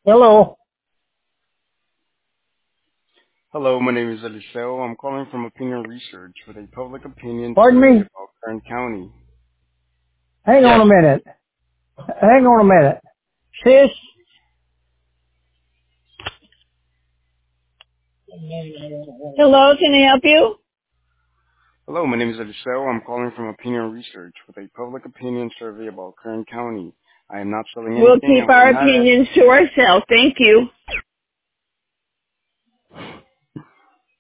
Hello. Hello, my name is Eliseo. I'm calling from Opinion Research with a public opinion Pardon survey me? about Kern County. Hang on Yes. a minute. Hang on a minute. Sis? Hello, can I help you? Hello, my name is Eliseo. I'm calling from Opinion Research with a public opinion survey about Kern County. I am not selling We'll anything keep and will our not ask. opinions to ourselves. Thank you.